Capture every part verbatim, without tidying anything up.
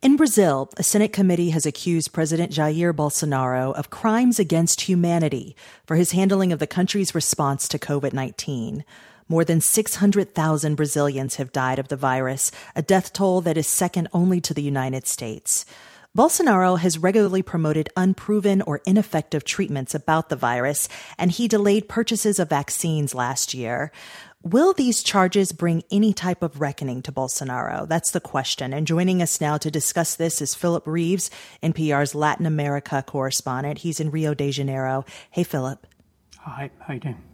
In Brazil, a Senate committee has accused President Jair Bolsonaro of crimes against humanity for his handling of the country's response to covid nineteen. More than six hundred thousand Brazilians have died of the virus, a death toll that is second only to the United States. Bolsonaro has regularly promoted unproven or ineffective treatments about the virus, and he delayed purchases of vaccines last year. Will these charges bring any type of reckoning to Bolsonaro? That's the question. And joining us now to discuss this is Philip Reeves, N P R's Latin America correspondent. He's in Rio de Janeiro. Hey, Philip. Hi, how you doing?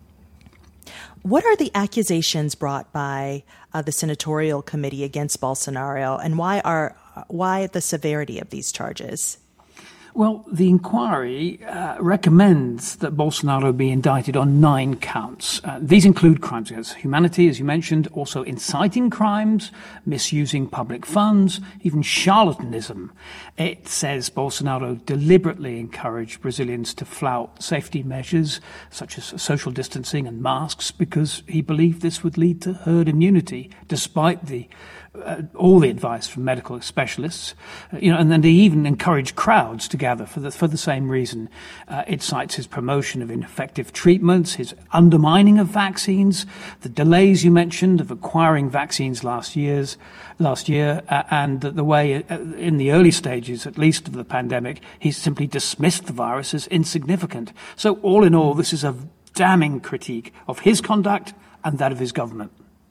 What are the accusations brought by uh, the senatorial committee against Bolsonaro, and why are why the severity of these charges? Well, the inquiry uh, recommends that Bolsonaro be indicted on nine counts. Uh, these include crimes against humanity, as you mentioned, also inciting crimes, misusing public funds, even charlatanism. It says Bolsonaro deliberately encouraged Brazilians to flout safety measures such as social distancing and masks because he believed this would lead to herd immunity, despite the Uh, all the advice from medical specialists, uh, you know, and then they even encourage crowds to gather for the for the same reason. Uh, it cites his promotion of ineffective treatments, his undermining of vaccines, the delays you mentioned of acquiring vaccines last year's last year, uh, and the, the way uh, in the early stages, at least, of the pandemic, he's simply dismissed the virus as insignificant. So, all in all, this is a damning critique of his conduct and that of his government.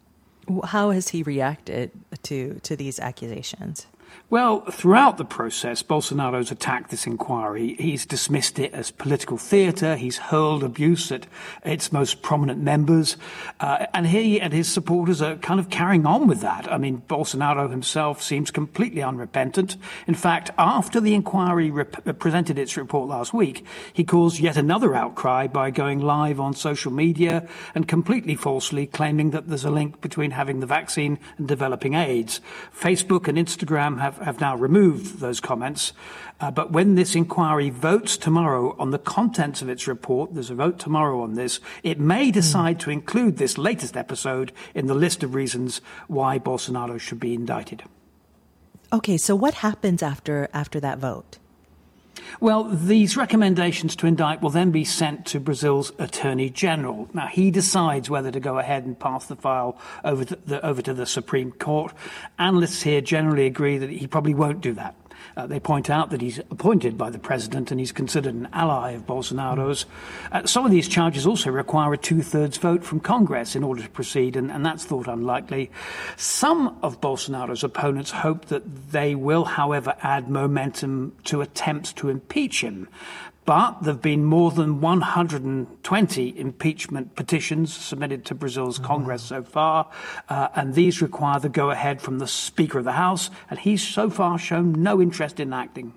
How has he reacted to, to these accusations? Well, throughout the process, Bolsonaro's attacked this inquiry. He's dismissed it as political theatre. He's hurled abuse at its most prominent members. Uh, and he and his supporters are kind of carrying on with that. I mean, Bolsonaro himself seems completely unrepentant. In fact, after the inquiry rep- presented its report last week, he caused yet another outcry by going live on social media and completely falsely claiming that there's a link between having the vaccine and developing AIDS. Facebook and Instagram have have now removed those comments. Uh, but when this inquiry votes tomorrow on the contents of its report, there's a vote tomorrow on this, it may decide to include this latest episode in the list of reasons why Bolsonaro should be indicted. Okay, so what happens after after that vote? Well, these recommendations to indict will then be sent to Brazil's Attorney General. Now, he decides whether to go ahead and pass the file over to the, over to the Supreme Court. Analysts here generally agree that he probably won't do that. Uh, they point out that he's appointed by the president and he's considered an ally of Bolsonaro's. Uh, some of these charges also require a two-thirds vote from Congress in order to proceed, and, and that's thought unlikely. Some of Bolsonaro's opponents hope that they will, however, add momentum to attempts to impeach him. But there have been more than one hundred twenty impeachment petitions submitted to Brazil's mm-hmm. Congress so far, uh, and these require the go-ahead from the Speaker of the House, and he's so far shown no interest in acting.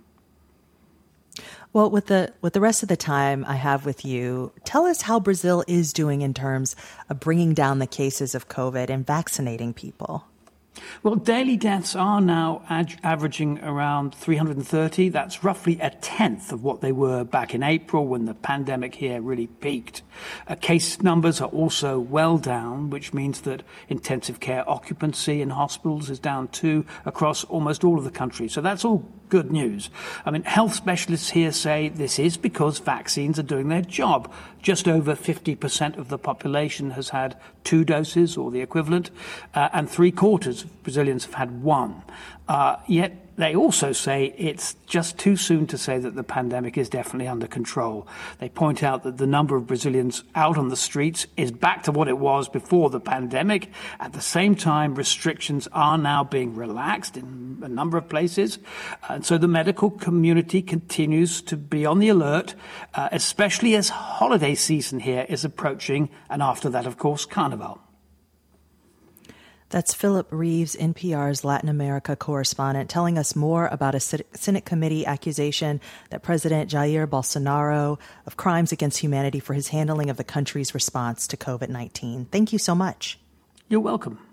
Well, with the with the rest of the time I have with you, tell us how Brazil is doing in terms of bringing down the cases of COVID and vaccinating people. Well, daily deaths are now ad- averaging around three hundred thirty. That's roughly a tenth of what they were back in April when the pandemic here really peaked. Uh, case numbers are also well down, which means that intensive care occupancy in hospitals is down too across almost all of the country. So that's all good news. I mean, health specialists here say this is because vaccines are doing their job. Just over fifty percent of the population has had two doses or the equivalent, uh, and three quarters of Brazilians have had one. Uh, yet they also say it's just too soon to say that the pandemic is definitely under control. They point out that the number of Brazilians out on the streets is back to what it was before the pandemic. At the same time, restrictions are now being relaxed in a number of places. And so the medical community continues to be on the alert, uh, especially as holiday season here is approaching. And after that, of course, Carnival. That's Philip Reeves, N P R's Latin America correspondent, telling us more about a Senate committee accusation that President Jair Bolsonaro of crimes against humanity for his handling of the country's response to COVID nineteen. Thank you so much. You're welcome.